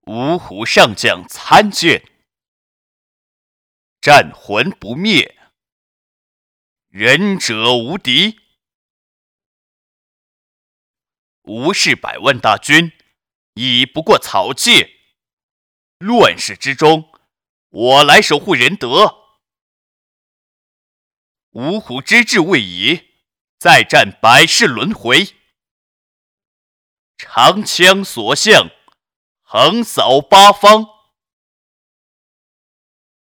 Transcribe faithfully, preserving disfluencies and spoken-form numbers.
五虎上将参见。战魂不灭，仁者无敌。吴氏百万大军已不过草芥，乱世之中，我来守护仁德。五虎之志未已，再战百世轮回。长枪所向，横扫八方。